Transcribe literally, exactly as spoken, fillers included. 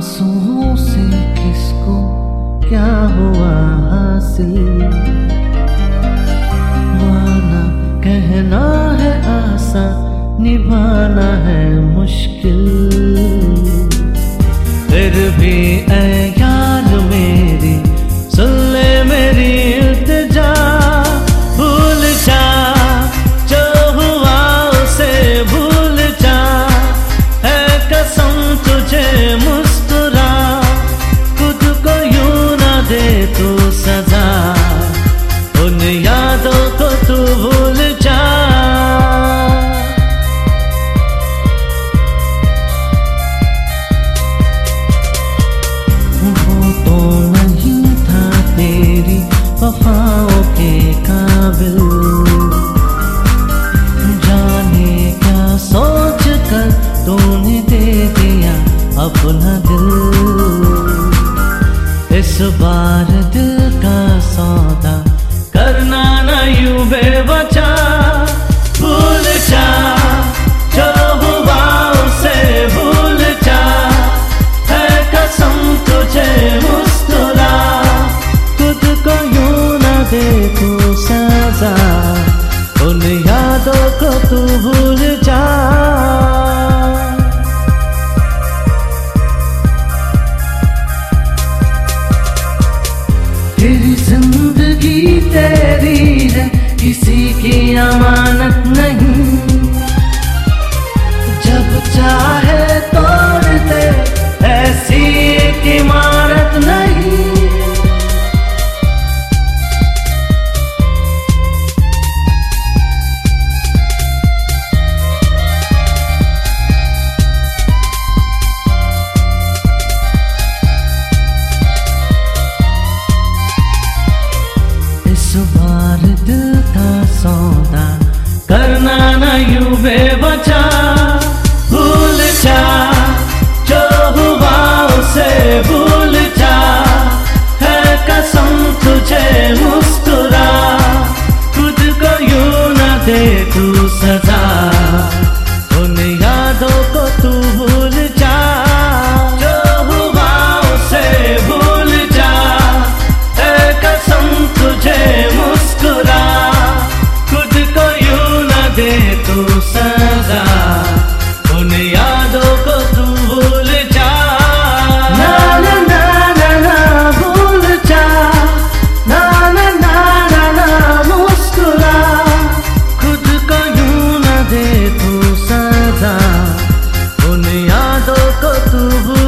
आंसुओं से किसको क्या हुआ हासिल, माना कहना है आसान, निभाना है मुश्किल। फिर भी ऐ यार मेरी सुन ले मेरी इल्तिजा, भूल जा जो हुआ उसे भूल जा, है कसम तुझे मुस्कुरा, खुद को यूं ना दे तू सजा, उन यादों को तू भूल जा। वो तो नहीं था तेरी वफाओं के काबिल, जाने क्या सोच कर तूने दे दिया अपना दिल। इस बार दिल का सौदा करना ना यूं बेवजह, भूल जा जो हुआ उसे भूल जा, है कसम तुझे मुस्कुरा, खुद को यूं ना दे तू सजा, उन यादों को तू भूल जा। तेरी जिंदगी तेरी है, किसी की अमानत नहीं, जब चाहे तोड़ दे ऐसी एक इमारत नहीं। इस बार दिल का सौदा करना ना यूं बेवजह, भूल जा जो हुआ उसे भूल जा, है कसम तुझे मुस्कुरा, खुद को यूं ना दे तू सजा, उन यादों को तू भूल जा। जो हुआ उसे भूल जा, है कसम तुझे मुस्कुरा, खुद को यूं ना दे तू सजा, उन यादों को तू भूल जा। ना ना ना ना ना भूल जा, ना ना ना ना ना मुस्कुरा, खुद को यूं ना दे तू सजा, उन यादों को तू भूल